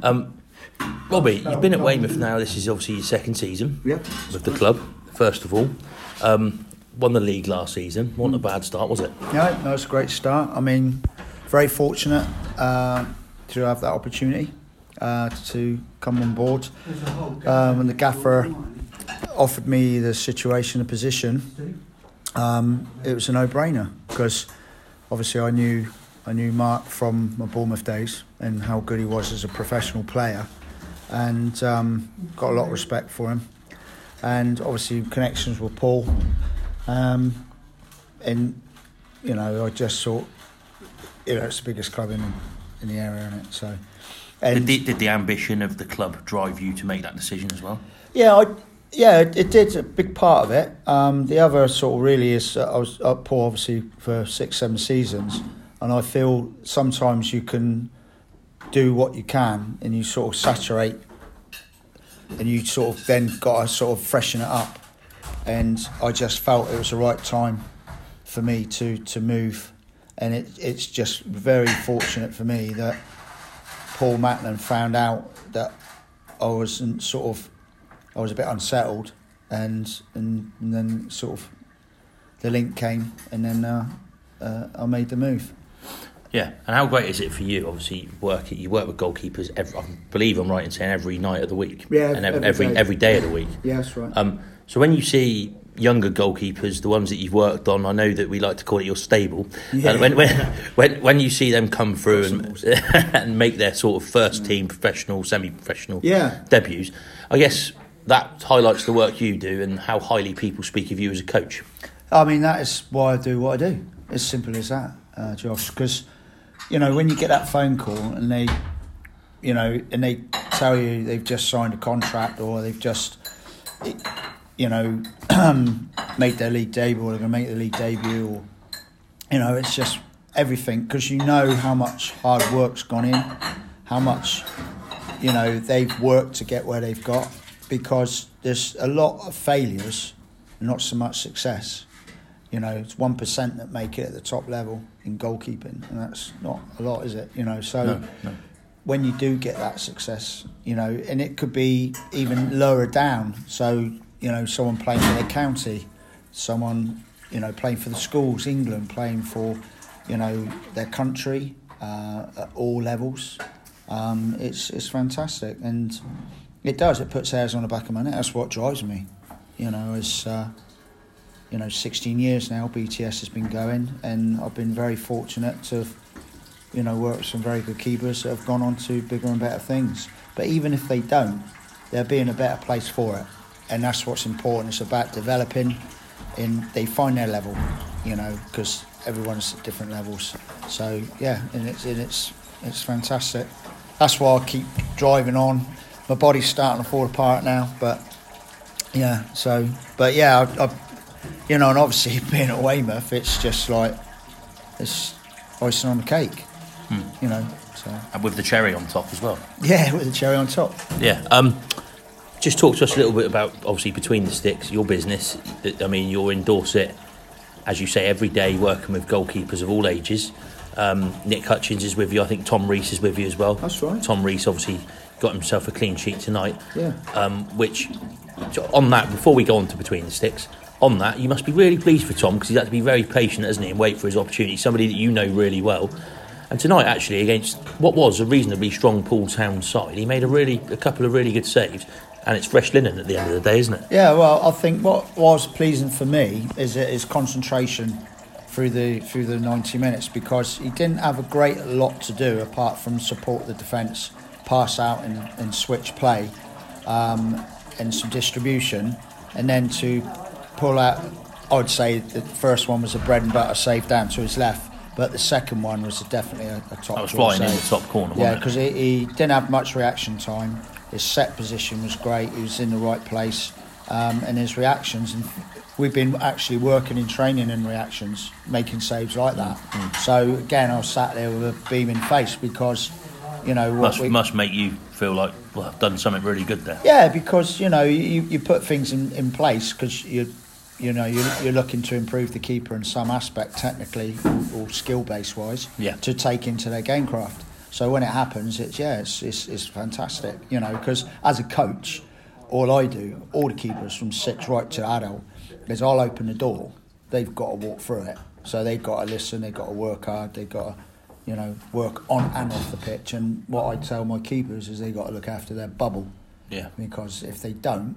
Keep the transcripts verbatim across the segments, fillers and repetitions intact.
Um, Robbie, you've been at Weymouth now. This is obviously your second season yeah. with the club. First of all, um, won the league last season. Wasn't a bad start, was it? Yeah, no, it's a great start. I mean, very fortunate uh, to have that opportunity uh, to come on board. Um, and the gaffer offered me the situation, the position. Um, it was a no-brainer because obviously I knew I knew Mark from my Bournemouth days and how good he was as a professional player, and um, got a lot of respect for him. And obviously connections with Paul, um, and you know I just thought, you know, it's the biggest club in in the area, isn't it? So, and did the, did the ambition of the club drive you to make that decision as well? Yeah, I, yeah, it, it did a big part of it. Um, the other sort of really is uh, I was at Paul obviously for six, seven seasons, and I feel sometimes you can do what you can, and you sort of saturate. And you sort of then got to sort of freshen it up, and I just felt it was the right time for me to, to move, and it it's just very fortunate for me that Paul Matland found out that I wasn't sort of I was a bit unsettled, and and, and then sort of the link came, and then uh, uh, I made the move. Yeah, and how great is it for you? Obviously, you work you work with goalkeepers. Every, I believe I'm right in saying every night of the week. Yeah, and every every every, day. every day of the week. Yeah, that's right. Um, so when you see younger goalkeepers, the ones that you've worked on, I know that we like to call it your stable. Yeah. And when when when when you see them come through and, and make their sort of first team professional, semi-professional Yeah. debuts, I guess that highlights the work you do and how highly people speak of you as a coach. I mean, that is why I do what I do. As simple as that, uh, Josh. Because, you know, when you get that phone call and they, you know, and they tell you they've just signed a contract or they've just, you know, made their league debut or they're going to make their league debut, or, you know, it's just everything. Because you know how much hard work's gone in, how much, you know, they've worked to get where they've got. Because there's a lot of failures, not so much success. You know, it's one percent that make it at the top level in goalkeeping, and that's not a lot, is it? You know, so No, no. when you do get that success, you know, and it could be even lower down. So, you know, someone playing for their county, someone, you know, playing for the schools, England, playing for, you know, their country uh, at all levels. Um, it's it's fantastic, and it does. It puts hairs on the back of my neck. That's what drives me. You know, it's. Uh, You know, sixteen years now, B T S has been going, and I've been very fortunate to, you know, work with some very good keepers that have gone on to bigger and better things. But even if they don't, they'll be in a better place for it, and that's what's important. It's about developing, and they find their level, you know, because everyone's at different levels. So yeah, and it's and it's it's fantastic. That's why I keep driving on. My body's starting to fall apart now, but yeah. So, but yeah, I. I You know, and obviously being at Weymouth, it's just like it's icing on the cake. Hmm. You know, so And with the cherry on top as well. yeah, with the cherry on top. Yeah. Um, just talk to us a little bit about, obviously, Between the Sticks, your business. I mean, you're in Dorset, as you say, every day working with goalkeepers of all ages. Um, Nick Hutchins is with you. I think Tom Rees is with you as well. That's right. Tom Rees obviously got himself a clean sheet tonight. Yeah. Um, which, on that, before we go on to Between the Sticks, on that, you must be really pleased for Tom, because he's had to be very patient, hasn't he, and wait for his opportunity. Somebody that you know really well. And tonight, actually, against what was a reasonably strong Poole Town side, he made a really a couple of really good saves, and it's fresh linen at the end of the day, isn't it? Yeah, well, I think what was pleasing for me is his concentration through the through the ninety minutes, because he didn't have a great lot to do apart from support the defence, pass out and, and switch play, um, and some distribution, and then to pull out. I'd say the first one was a bread and butter save down to his left, but the second one was definitely a, a top. That was flying save. in the top corner, wasn't yeah, it? because he, he didn't have much reaction time. His set position was great. He was in the right place, um, and his reactions. And we've been actually working in training and reactions, making saves like that. Mm. So again, I was sat there with a beaming face, because, you know, what Must we, must make you feel like, well, I've done something really good there. yeah, because, you know, you, you put things in, in place because you you know you're, you're looking to improve the keeper in some aspect, technically or, or skill base wise, Yeah. to take into their game craft. So when it happens, it's yeah, it's it's, it's fantastic, you know. Because as a coach, all I do, all the keepers from six right to adult, is I'll open the door. They've got to walk through it, so they've got to listen. They've got to work hard. They've got to, you know, work on and off the pitch. And what I tell my keepers is they've got to look after their bubble. Yeah. Because if they don't,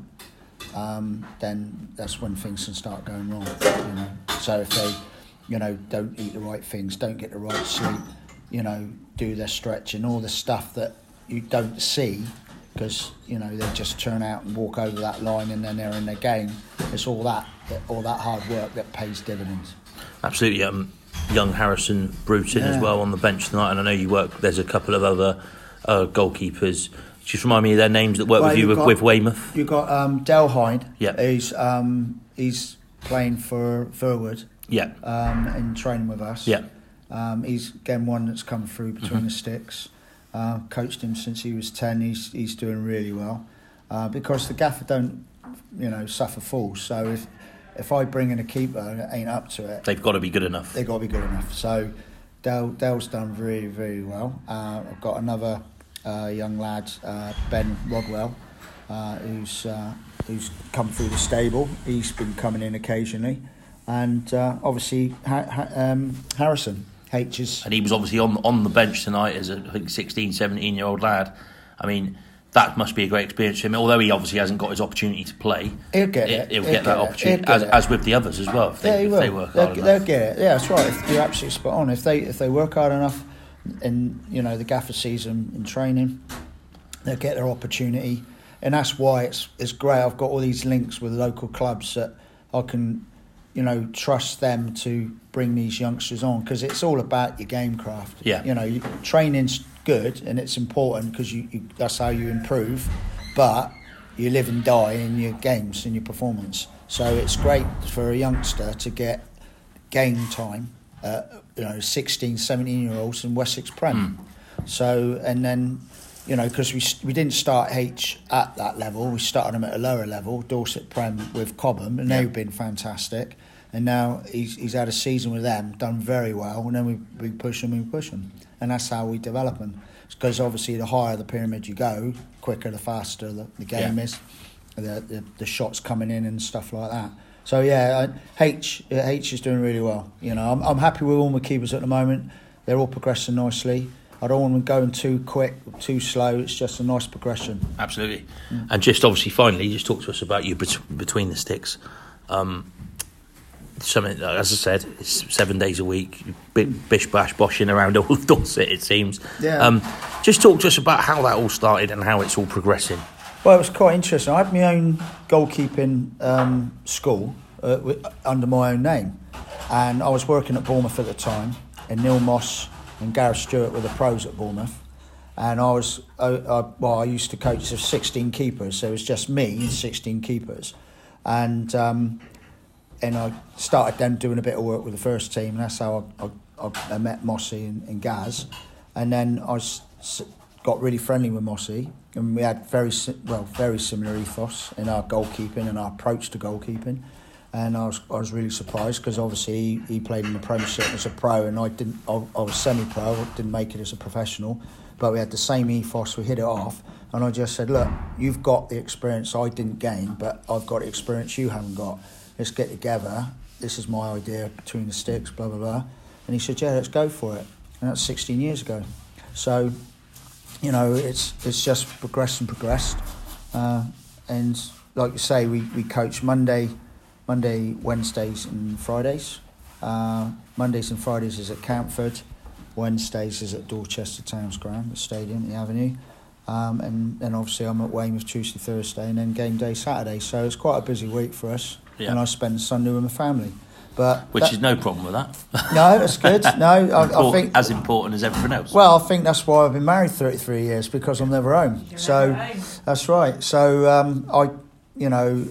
um, then that's when things can start going wrong. You know. So if they, you know, don't eat the right things, don't get the right sleep, you know, do their stretching, all the stuff that you don't see, because you know they just turn out and walk over that line and then they're in their game. It's all that, all that hard work that pays dividends. Absolutely. Um, young Harrison Bruton yeah. as well on the bench tonight, and I know you work. There's a couple of other uh, goalkeepers. Just remind me of their names that work well, with you with, got, with Weymouth. You've got um, Del Hyde. Yeah. He's um, he's playing for Verwood. Yeah. Um, and training with us. Yeah. Um, he's again one that's come through between mm-hmm. the sticks. Uh, coached him since he was ten. He's he's doing really well. Uh, because the gaffer don't, you know, suffer fools. So if if I bring in a keeper that ain't up to it, they've got to be good enough. They've got to be good enough. So Del Del's done very very well. Uh, I've got another uh, young lad, uh, Ben Rodwell, uh, who's uh, who's come through the stable. He's been coming in occasionally, and uh, obviously ha- ha- um, Harrison. H is and he was obviously on on the bench tonight as a I think sixteen, seventeen year old lad. I mean, that must be a great experience for him. Although he obviously hasn't got his opportunity to play, he'll get it. He'll, he'll get, get that opportunity, get as, as with the others as well. If they, yeah, he if will. they work they'll, hard they'll enough. get it. Yeah, that's right. If you're absolutely spot on. If they if they work hard enough, and you know the gaffer sees them in training, they'll get their opportunity, and that's why it's it's great. I've got all these links with local clubs that I can, you know, trust them to bring these youngsters on, because it's all about your game craft. Yeah. You know, you, training's good and it's important because you, you that's how you improve, but you live and die in your games and your performance. So it's great for a youngster to get game time, uh, you know, sixteen, seventeen year olds in Wessex Prem. Mm. So, and then, you know, because we we didn't start H at that level, we started them at a lower level, Dorset Prem with Cobham, and yeah. they've been fantastic. And now he's he's had a season with them, done very well, and then we, we push him, we push him. And that's how we develop them. Because obviously the higher the pyramid you go, quicker, the faster the, the game yeah. is. The, the the shots coming in and stuff like that. So yeah, H H is doing really well. You know, I'm I'm happy with all my keepers at the moment. They're all progressing nicely. I don't want them going too quick, too slow. It's just a nice progression. Absolutely. Mm. And just obviously, finally, just talk to us about you bet- between the sticks. Um, Something, as I said, it's seven days a week, bish bash boshing around all of Dorset, it seems. Yeah. Um, just talk to us about how that all started and how it's all progressing. Well, it was quite interesting. I had my own goalkeeping um, school uh, with, under my own name, and I was working at Bournemouth at the time, and Neil Moss and Gareth Stewart were the pros at Bournemouth, and I was, I, I, well, I used to coach sixteen keepers, so it was just me and sixteen keepers, and. Um, And I started then doing a bit of work with the first team, and that's how I, I, I met Mossy and, and Gaz. And then I s- got really friendly with Mossy, and we had very well very similar ethos in our goalkeeping and our approach to goalkeeping. And I was I was really surprised because obviously he, he played in the Premiership as a pro, and I didn't. I, I was semi-pro, I didn't make it as a professional, but we had the same ethos. We hit it off, and I just said, "Look, you've got the experience I didn't gain, but I've got the experience you haven't got. Let's get together. This is my idea, between the sticks, blah, blah, blah." And he said, "Yeah, let's go for it." And that's sixteen years ago. So, you know, it's it's just progressed and progressed. Uh, and like you say, we, we coach Monday, Monday, Wednesdays and Fridays. Uh, Mondays and Fridays is at Camford. Wednesdays is at Dorchester Towns Ground, the stadium, the Avenue. Um, and then obviously I'm at Weymouth Tuesday, Thursday, and then game day Saturday. So it's quite a busy week for us. Yeah. And I spend Sunday with my family. But Which that, is no problem with that. No, that's good. No, I, I think as important as everything else. Well, I think that's why I've been married thirty-three years, because I'm never home. You're so never home. That's right. So um, I, you know,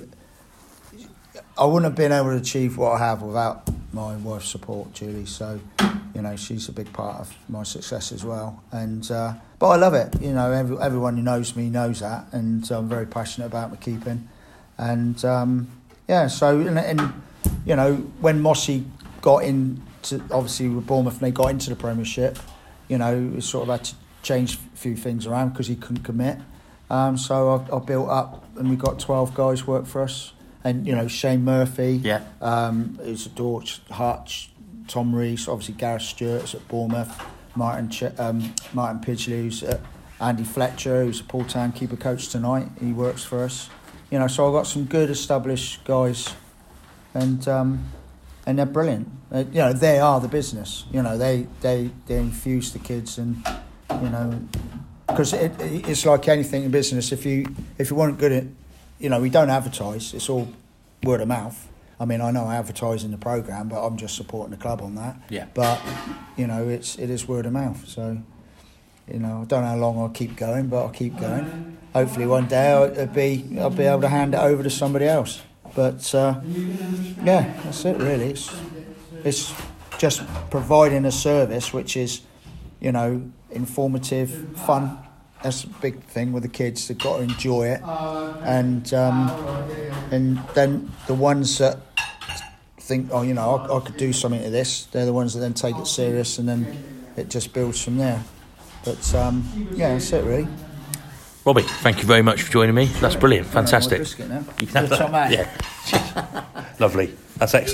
I wouldn't have been able to achieve what I have without my wife's support, Julie. So, you know, she's a big part of my success as well. And uh, but I love it. You know, every, everyone who knows me knows that, and I'm very passionate about my keeping. And um, yeah, so and. and you know, when Mossy got into, obviously with Bournemouth, and they got into the Premiership, you know, we sort of had to changed a few things around because he couldn't commit. Um, so I, I built up, and we got twelve guys work for us. And, you know, Shane Murphy, yeah. um, who's a Dorch, Hutch, Tom Rees, obviously Gareth Stewart's at Bournemouth, Martin Ch- um, Martin Pidgley, who's at Andy Fletcher, who's a Paul Town keeper coach tonight. He works for us. You know, so I've got some good established guys, and um, and they're brilliant. They, you know, they are the business. You know, they they, they infuse the kids, and, you know, because it, it's like anything in business. If you if you weren't good at, you know, we don't advertise. It's all word of mouth. I mean, I know I advertise in the programme, but I'm just supporting the club on that. Yeah. But, you know, it's it is word of mouth. So, you know, I don't know how long I'll keep going, but I'll keep going. Hopefully one day I'll be I'll be able to hand it over to somebody else. But uh, yeah, that's it really. It's it's just providing a service which is, you know, informative, fun. That's a big thing with the kids. They've got to enjoy it, and um, and then the ones that think, oh, you know, I, I could do something to this, they're the ones that then take it serious, and then it just builds from there. But um, yeah, that's it really. Robbie, thank you very much for joining me. That's brilliant, fantastic. You can have that. Yeah, lovely. That's excellent.